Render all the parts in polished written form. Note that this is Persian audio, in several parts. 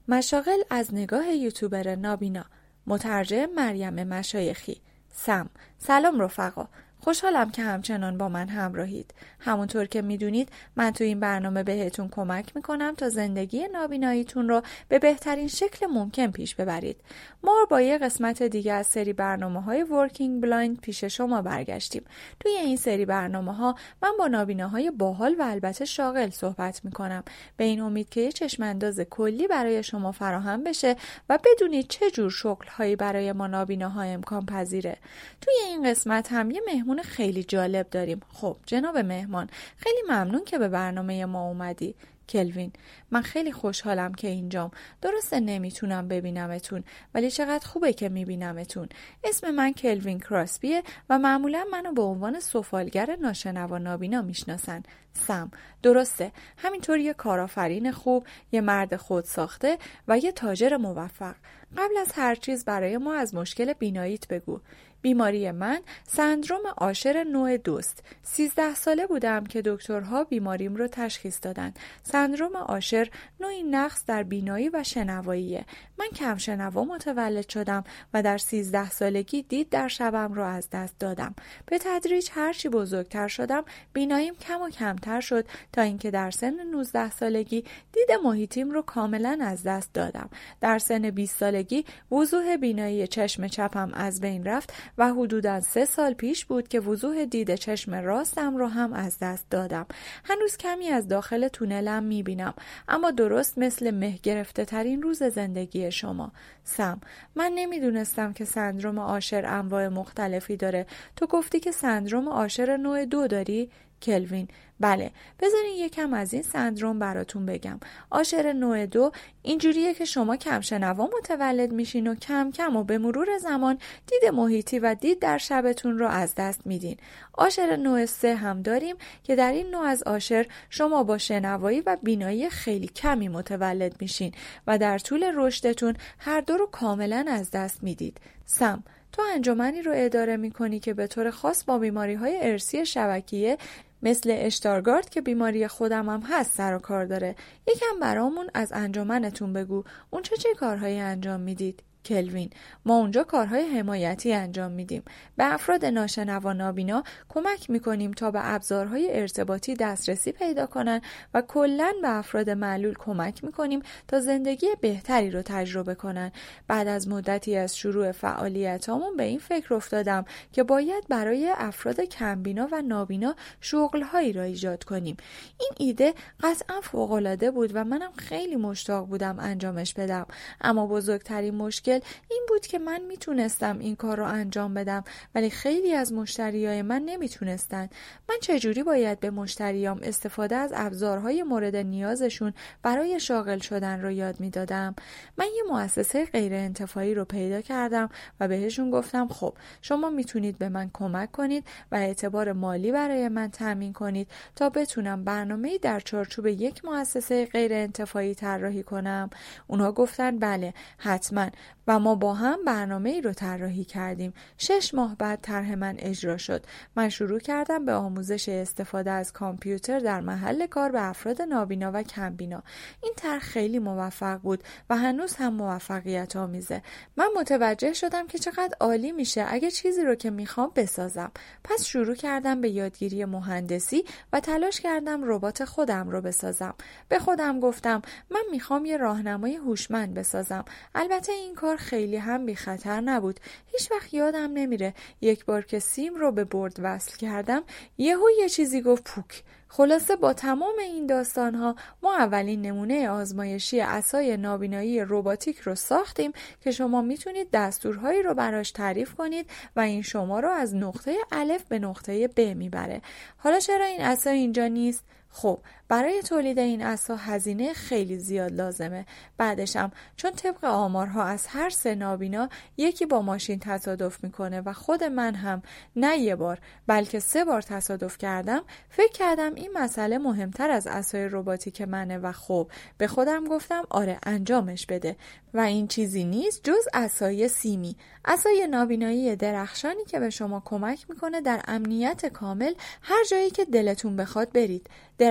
مشاغل از نگاه یوتیوبر نابینا، مترجم مریم مشایخی. سلام رفقا، خوشحالم که همچنان با من همراهید. همونطور که میدونید من تو این برنامه بهتون کمک میکنم تا زندگی نابیناییتون رو به بهترین شکل ممکن پیش ببرید. ما با یه قسمت دیگه از سری برنامه‌های ورکینگ بلایند پیش شما برگشتیم. توی این سری برنامه‌ها من با نابیناهای باحال و البته شاغل صحبت میکنم، به این امید که یه چشم‌انداز کلی برای شما فراهم بشه و بدونید چه جور شغل‌هایی برای ما نابیناها امکان پذیره. توی این قسمت هم یه مهمون خیلی جالب داریم. خب جناب مهمان، خیلی ممنون که به برنامه ما اومدی. کلوین: من خیلی خوشحالم که اینجام. درسته نمیتونم ببینمتون، ولی چقدر خوبه که میبینمتون. اسم من کلوین کراسبیه و معمولا منو به عنوان سفالگر ناشنوا نابینا میشناسن. سم: درسته، همینطور یه کارآفرین خوب، یه مرد خودساخته و یه تاجر موفق. قبل از هر چیز برای ما از مشکل بیناییت بگو. بیماری من سندروم آشر نوع 2 است. 13 ساله بودم که دکترها بیماریم رو تشخیص دادن. سندروم آشر نوعی نقص در بینایی و شنواییه. من کم شنوا متولد شدم و در 13 سالگی دید در شبم رو از دست دادم. به تدریج هرچی بزرگتر شدم بیناییم کم و کمتر شد تا اینکه در سن 19 سالگی دید محیطیم رو کاملا از دست دادم. در سن 20 سالگی وضوح بینایی چشم چپم از بین رفت و حدوداً 3 سال پیش بود که وضوح دید چشم راستم رو هم از دست دادم. هنوز کمی از داخل تونلم میبینم، اما درست مثل مه گرفته ترین روز زندگی شما. سم: من نمیدونستم که سندروم آشر انواع مختلفی داره. تو گفتی که سندروم آشر نوع 2 داری؟ کلوین: بله، بذارین یکم از این سندروم براتون بگم. آشر نوع 2 اینجوریه که شما کم شنوا متولد میشین و کم کم و به مرور زمان دید محیطی و دید در شبتون رو از دست میدین. آشر نوع 3 هم داریم که در این نوع از آشر شما با شنوایی و بینایی خیلی کمی متولد میشین و در طول رشدتون هر دو رو کاملا از دست میدید. سم: تو انجمنی رو اداره میکنی که به طور خاص با بیماری‌های ارثی شبکیه مثل اشتارگارد که بیماری خودم هم هست سر و کار داره. یکم برامون از انجمنتون بگو. اون چه کارهایی انجام میدید؟ کلوین: ما اونجا کارهای حمایتی انجام میدیم. به افراد ناشنوا نابینا کمک میکنیم تا به ابزارهای ارتباطی دسترسی پیدا کنن و کلاً به افراد معلول کمک میکنیم تا زندگی بهتری رو تجربه کنن. بعد از مدتی از شروع فعالیتامون به این فکر افتادم که باید برای افراد کمبینا و نابینا شغلهایی را ایجاد کنیم. این ایده قطعاً فوق‌العاده بود و منم خیلی مشتاق بودم انجامش بدم، اما بزرگترین مشکل این بود که من میتونستم این کار رو انجام بدم ولی خیلی از مشتریای من نمیتونستن. من چجوری باید به مشتریام استفاده از ابزارهای مورد نیازشون برای شاغل شدن رو یاد میدادم؟ من یه مؤسسه غیر انتفاعی رو پیدا کردم و بهشون گفتم خب شما میتونید به من کمک کنید و اعتبار مالی برای من تامین کنید تا بتونم برنامه‌ای در چارچوب یک مؤسسه غیر انتفاعی طراحی کنم. اونها گفتن بله حتما و ما با هم برنامه‌ای رو طراحی کردیم. 6 ماه بعد طرح من اجرا شد. من شروع کردم به آموزش استفاده از کامپیوتر در محل کار به افراد نابینا و کمبینا. این طرح خیلی موفق بود و هنوز هم موفقیت آمیزه. من متوجه شدم که چقدر عالی میشه اگه چیزی رو که میخوام بسازم. پس شروع کردم به یادگیری مهندسی و تلاش کردم ربات خودم رو بسازم. به خودم گفتم من میخوام یه راهنمای هوشمند بسازم. البته این کار خیلی هم بی خطر نبود. هیچ وقت یادم نمیره یک بار که سیم رو به برد وصل کردم یهو یه چیزی گفت پوک. خلاصه با تمام این داستانها ما اولین نمونه آزمایشی عصای نابینایی رباتیک رو ساختیم که شما میتونید دستورهایی رو براش تعریف کنید و این شما رو از نقطه الف به نقطه ب میبره. حالا چرا این عصا اینجا نیست؟ خب برای تولید این عصا هزینه خیلی زیاد لازمه. بعدشم چون طبق آمارها از هر 3 نابینا یکی با ماشین تصادف میکنه و خود من هم نه یه بار بلکه 3 بار تصادف کردم، فکر کردم این مسئله مهمتر از عصای رباتیک منه و خب به خودم گفتم آره انجامش بده و این چیزی نیست جز عصای سیمی، عصای نابینایی درخشانی که به شما کمک میکنه در امنیت کامل هر جایی که دلتون بخواد برید. درخشش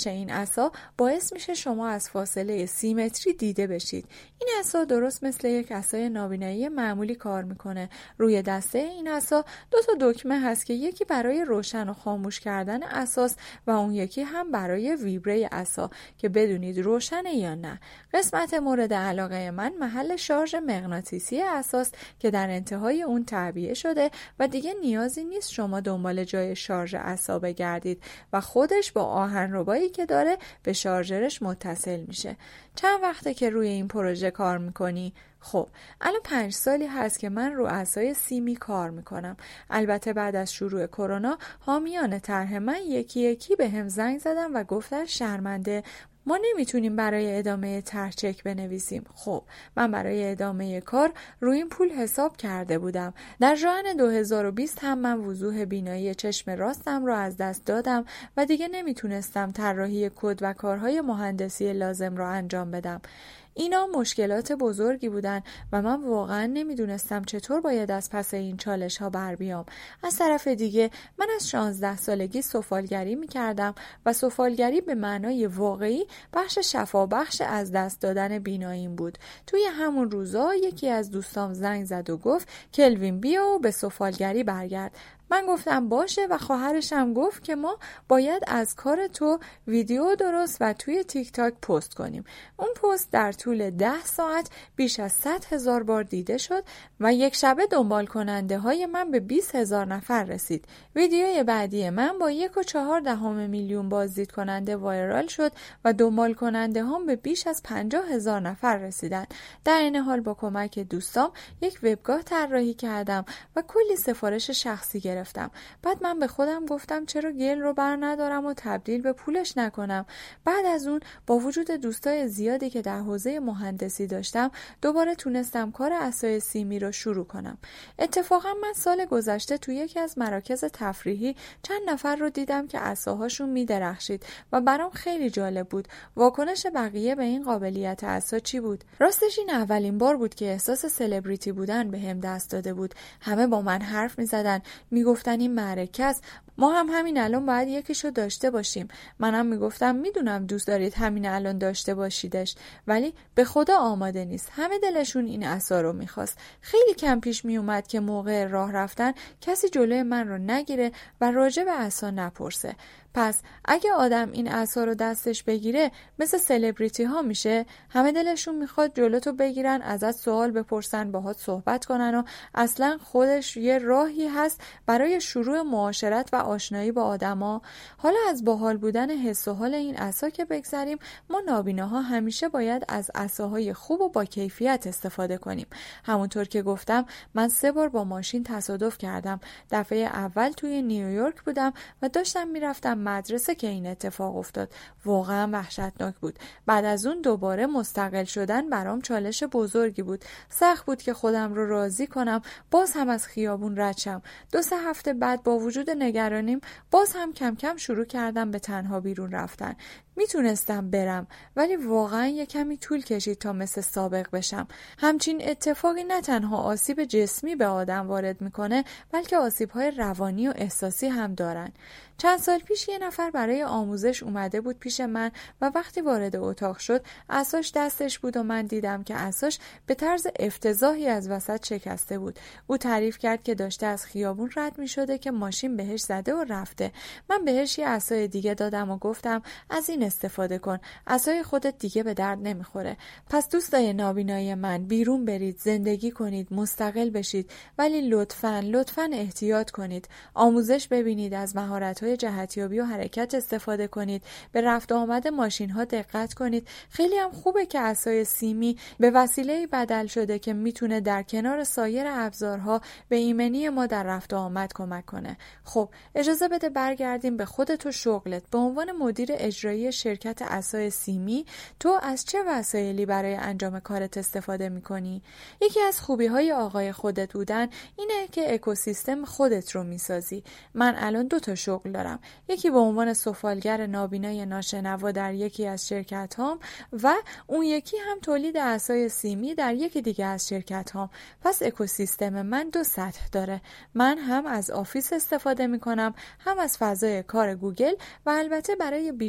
این عصا باعث میشه شما از فاصله 30 متری دیده بشید. این عصا درست مثل یک عصای نابینایی معمولی کار میکنه. روی دسته این عصا 2 دکمه هست که یکی برای روشن و خاموش کردن عصاست و اون یکی هم برای ویبره عصا که بدونید روشنه یا نه. قسمت مورد علاقه من محل شارژ مغناطیسی عصاست که در انتهای اون تعبیه شده و دیگه نیازی نیست شما دنبال جای شارژ عصا بگردید و خودش با آهنربایی که داره به شارژرش متصل میشه. چند وقته که روی این پروژه کار میکنی؟ خب الان 5 سالی هست که من رو عصای سیمی کار میکنم. البته بعد از شروع کرونا حامیان طرح من یکی یکی به هم زنگ زدن و گفتن شرمنده ما نمیتونیم برای ادامه طرح چک بنویسیم. خب من برای ادامه کار روی این پول حساب کرده بودم. در ژوئن 2020 هم من وضوح بینایی چشم راستم رو از دست دادم و دیگه نمیتونستم طراحی کد و کارهای مهندسی لازم رو انجام بدم. اینا مشکلات بزرگی بودن و من واقعا نمیدونستم چطور باید از پس این چالش ها بر بیام. از طرف دیگه من از 16 سالگی سفالگری میکردم و سفالگری به معنای واقعی بخش شفابخش از دست دادن بیناییم بود. توی همون روزا یکی از دوستام زنگ زد و گفت کلوین بیا و به سفالگری برگرد. من گفتم باشه و خواهرشم گفت که ما باید از کار تو ویدیو درست و توی تیک تاک پست کنیم. اون پست در طول 10 ساعت بیش از 100,000 بار دیده شد و یک شبه دنبال کننده های من به 20,000 نفر رسید. ویدیوی بعدی من با 1.4 میلیون بازدید کننده وایرال شد و دنبال کننده هم به بیش از 50,000 نفر رسیدن. در این حال با کمک دوستام یک وبگاه طراحی کردم و کلی سفارش شخصی گرفتم. بعد من به خودم گفتم چرا گل رو بر ندارم و تبدیل به پولش نکنم. بعد از اون با وجود دوستای زیادی که در حوزه مهندسی داشتم دوباره تونستم کار عصای سیمی رو شروع کنم. اتفاقا من سال گذشته توی یکی از مراکز تفریحی چند نفر رو دیدم که عصاهاشون میدرخشید و برام خیلی جالب بود. واکنش بقیه به این قابلیت عصا چی بود؟ راستش این اولین بار بود که احساس سلبریتی بودن بهم دست داده بود. همه با من حرف می‌زدن، میگفتن این معرکه است، ما هم همین الان باید یکیشو داشته باشیم. منم میگفتم میدونم دوست دارید همین الان داشته باشیدش، ولی به خدا آماده نیست. همه دلشون این عصا رو میخواست. خیلی کم پیش میومد که موقع راه رفتن کسی جلوی من رو نگیره و راجع به عصا نپرسه. پس اگه آدم این عصا رو دستش بگیره مثل سلبریتی ها میشه. همه دلشون میخواد جلوتو بگیرن، ازت سوال بپرسن، باهات صحبت کنن و اصلا خودش یه راهی هست برای شروع معاشرت و آشنایی با آدما. حالا از باحال بودن حس و حال این عصا که بگذریم، ما نابیناها همیشه باید از عصاهای خوب و با کیفیت استفاده کنیم. همونطور که گفتم من 3 بار با ماشین تصادف کردم. دفعه اول توی نیویورک بودم و داشتم میرفتم مدرسه که این اتفاق افتاد. واقعا وحشتناک بود. بعد از اون دوباره مستقل شدن برام چالش بزرگی بود. سخت بود که خودم رو راضی کنم باز هم از خیابون رد شم. 2-3 هفته بعد با وجود نگرانیم باز هم کم کم شروع کردم به تنها بیرون رفتن. میتونستم برم ولی واقعا یه کمی طول کشید تا مثل سابق بشم. همچین اتفاقی نه تنها آسیب جسمی به آدم وارد میکنه بلکه آسیب‌های روانی و احساسی هم دارن. چند سال پیش یه نفر برای آموزش اومده بود پیش من و وقتی وارد اتاق شد عصاش دستش بود و من دیدم که عصاش به طرز افتضاحی از وسط شکسته بود. او تعریف کرد که داشته از خیابون رد میشده که ماشین بهش زده و رفته. من بهش یه عصای دیگه دادم و گفتم از این استفاده کن، عصای خودت دیگه به درد نمیخوره. پس دوستای نابینای من بیرون برید، زندگی کنید، مستقل بشید، ولی لطفاً احتیاط کنید. آموزش ببینید، از مهارت‌های جهتیابی و حرکت استفاده کنید، به رفت و آمد ماشین‌ها دقت کنید. خیلی هم خوبه که عصای سیمی به وسیله‌ای بدل شده که میتونه در کنار سایر ابزارها به ایمنی ما در رفت و آمد کمک کنه. خب اجازه بده برگردیم به خودت و شغلت. به عنوان مدیر اجرایی شرکت عصای سیمی تو از چه وسایلی برای انجام کارت استفاده میکنی؟ یکی از خوبی‌های آقای خودت بودن اینه که اکوسیستم خودت رو میسازی. من الان 2 شغل دارم. یکی به عنوان سفالگر نابینای ناشنوا در یکی از شرکت‌هام و اون یکی هم تولید عصای سیمی در یکی دیگه از شرکت‌هام. پس اکوسیستم من 2 سطح داره. من هم از آفیس استفاده میکنم، هم از فضای کار گوگل و البته برای بیشتر کار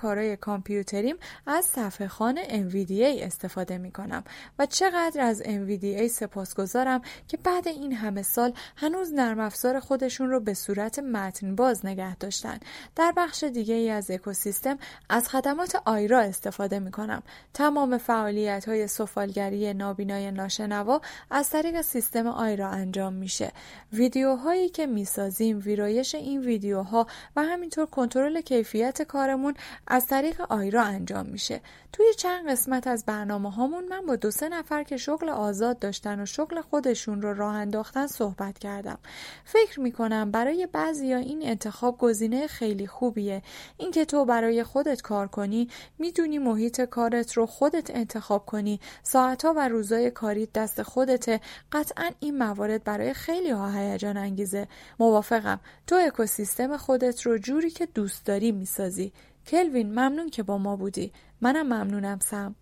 کارهای کامپیوتریم از صفحه خوان NVDA استفاده میکنم و چقدر از NVDA سپاسگزارم که بعد این همه سال هنوز نرم افزار خودشون رو به صورت متن باز نگه داشتن. در بخش دیگه ای از اکوسیستم از خدمات آیرا استفاده میکنم. تمام فعالیت‌های سفالگری نابینای ناشنوا از طریق سیستم آیرا انجام میشه. ویدیوهایی که میسازیم، ویرایش این ویدیوها و همینطور کنترل کیفیت کارمون از طریق آیرا انجام میشه. توی چند قسمت از برنامه‌هامون من با 2-3 نفر که شغل آزاد داشتن و شغل خودشون رو راه انداختن صحبت کردم. فکر میکنم برای بعضیا این انتخاب گزینه خیلی خوبیه. اینکه تو برای خودت کار کنی، میدونی محیط کارت رو خودت انتخاب کنی، ساعت‌ها و روزای کاری دست خودته، قطعاً این موارد برای خیلی ها هیجان انگیزه. موافقم. تو اکوسیستم خودت رو جوری که دوست داری میسازی. کلوین، ممنون که با ما بودی. منم ممنونم سم.